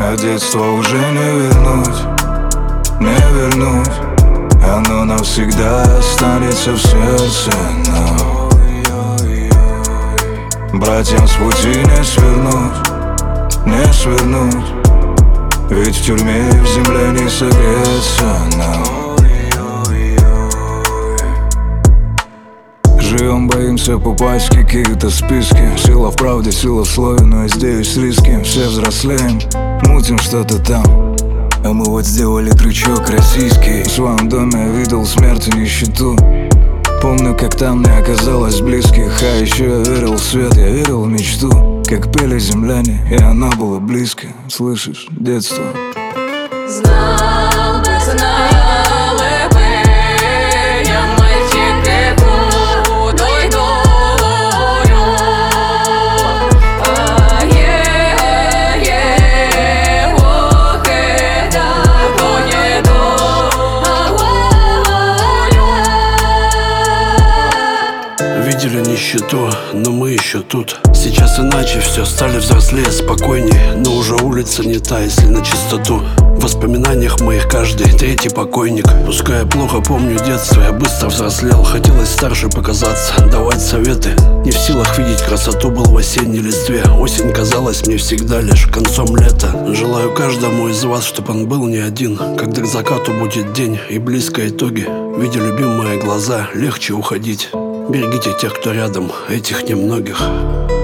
А детство уже не вернуть, не вернуть. Оно навсегда останется в сердце нам. Братьям с пути не свернуть, не свернуть. Ведь в тюрьме и в земле не согреться нам. Живем, боимся попасть в какие-то списки. Сила в правде, сила в слове, но и здесь риски. Все взрослеем, мутим что-то там. А мы вот сделали крючок российский. В своем доме я видел смерть и нищету. Помню, как там не оказалось близких. А еще я верил в свет, я верил в мечту. Как пели земляне, и она была близко. Слышишь, детство. Знал бы, знали бы, я мальчик худой дою. А его это не дою. Видели нищету, но мы еще тут. Сейчас иначе все, стали взрослее, спокойнее. Но уже улица не та, если на чистоту. В воспоминаниях моих каждый третий покойник. Пускай я плохо помню детство, я быстро взрослел. Хотелось старше показаться, давать советы. Не в силах видеть красоту, был в осенней листве. Осень казалась мне всегда лишь концом лета. Желаю каждому из вас, чтобы он был не один. Когда к закату будет день и близко итоги. Видя любимые глаза, легче уходить. Берегите тех, кто рядом, этих немногих.